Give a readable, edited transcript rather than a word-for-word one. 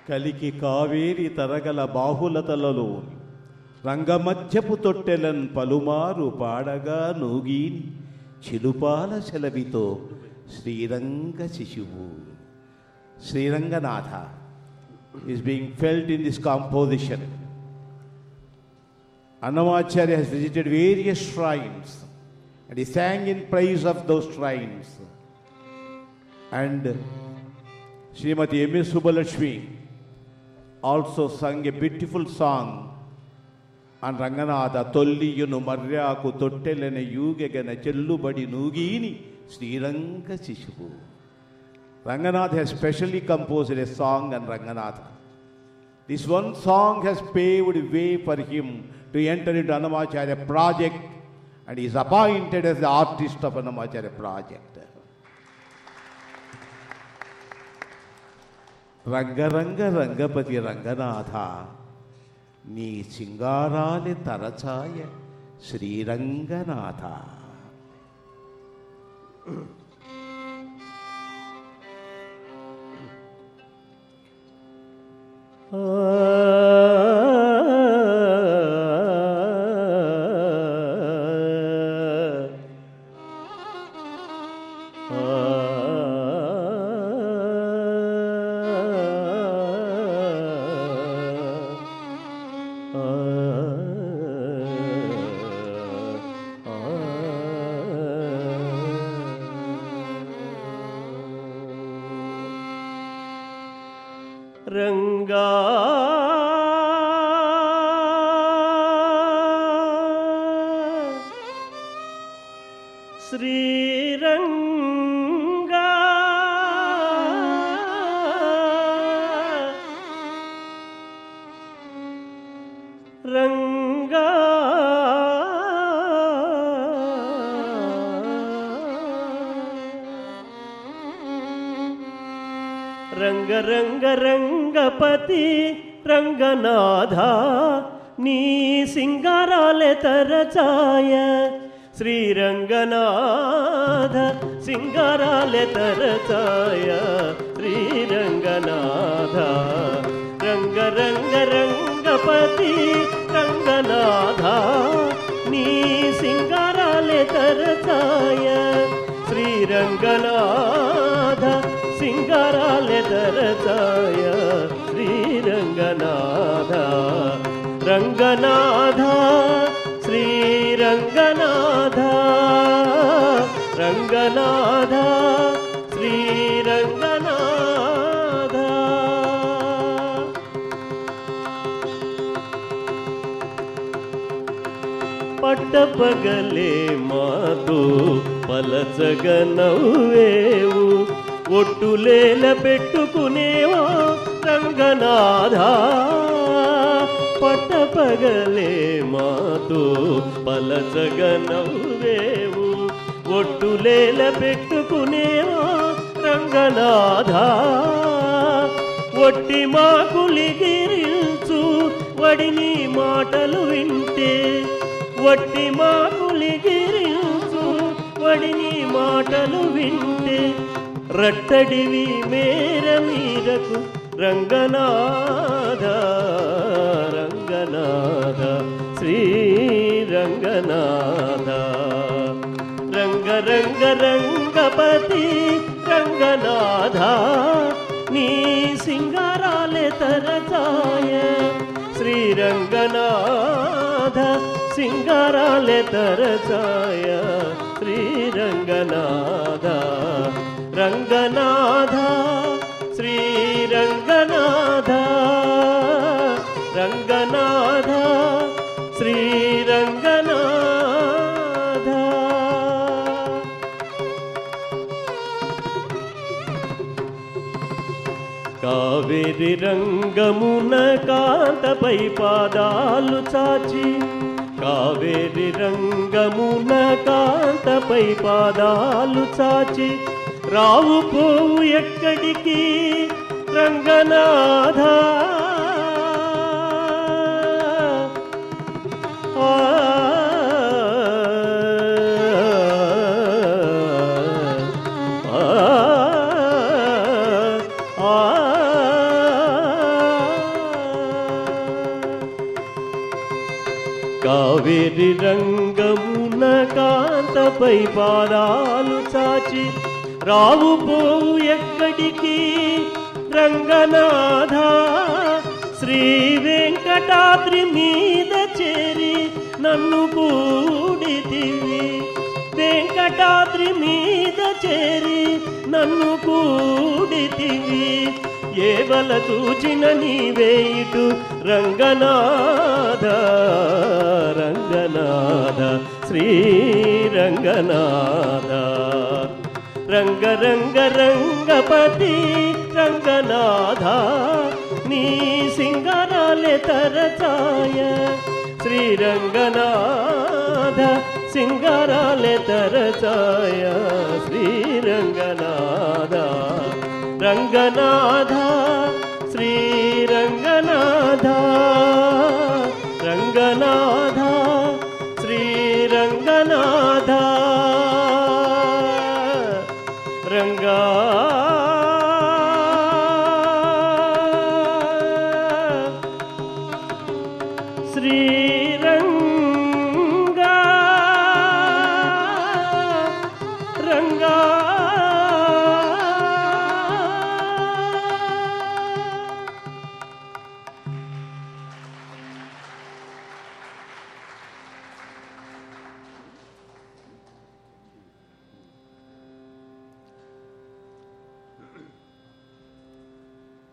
కలికి కావేరి తరగల బాహులతలలో రంగమధ్యపు తొట్టెలన్ పలుమారు పాడగా నూగీని చిలుపాల శలభితో శ్రీరంగ శిశువు. Sriranganath is being felt in this composition. Annamacharya has visited various shrines and he sang in praise of those shrines. And Srimati M.S. Subbalakshmi also sang a beautiful song on Ranganatha. Tolliyunu maryaku tottelene yugegana chellubadi noogini Sriranga Shishuvu. Ranganatha has specially composed a song on Ranganatha. This one song has paved way for him to enter into Annamacharya project, and he is appointed as the artist of Annamacharya project. Rangaranga Rangapati Ranganatha, Ni Singarale Tarachaya Sri Ranganatha. Ranga Sri Ranga Ranga Ranga Ranga Rangapati Ranganatha Ni Singarale Tarachaya Sri Ranganatha Singarale Tarachaya Sri Ranganatha Ranga Ranga Rangapati Ranganatha Ni Singarale Tarachaya Sri Ranganatha Singarale Tarachaya Sri Ranganatha Ranganatha Sri Ranganatha Ranganatha Sri Ranganatha పట్టపగలే మాతో పలచగనవ్వేవు ఒట్టులేల పెట్టుకునేవా రంగనాథా పట్టపగలే మాతో పలచగనవ్వేవు ఒట్టులేల పెట్టుకునేవా రంగనాథా ఒట్టి మాకులిగిరిల్చు వడిని మాటలు వింటే వట్టి మాకులిగిరిల్చు వడిని మాటలు వింటే రట్టడివి మేర మీరకు రంగనాథ రంగనాథ శ్రీ రంగనాథ రంగ రంగ రంగపతి రంగనాథ నీ సింగారాలే తరచాయ శ్రీ రంగనాథ సింగారాలే తరచాయ శ్రీ రంగనాథ రంగనాథ శ్రీ రంగనాథ రంగనాథ శ్రీ రంగనాథ కావేరి రంగమున కాంతపై పాదాలు చాచి కావేరి రంగమున కాంతపై పాదాలు చాచి రావు పోవు ఎక్కడికి రంగనాథ కావేరి రంగమున కాంతపై పాదాలు చాచి రావు పోవు ఎక్కడికి రంగనాథ శ్రీ వెంకటాద్రి మీద చేరి నన్ను కూడితివి వెంకటాద్రి మీద చేరి నన్ను కూడితివి ఏవల చూచిన నీవే ఇటు రంగనాథ రంగనాథ శ్రీ రంగనాథ రంగ రంగ రంగపతి రంగనాథ నీ సింగారాలే తరచాయ శ్రీ రంగనాథ సింగారాలే తరచాయ శ్రీ రంగనాథ రంగనాథ శ్రీ రంగనాథ రంగనాథ శ్రీ రంగనాథ రంగా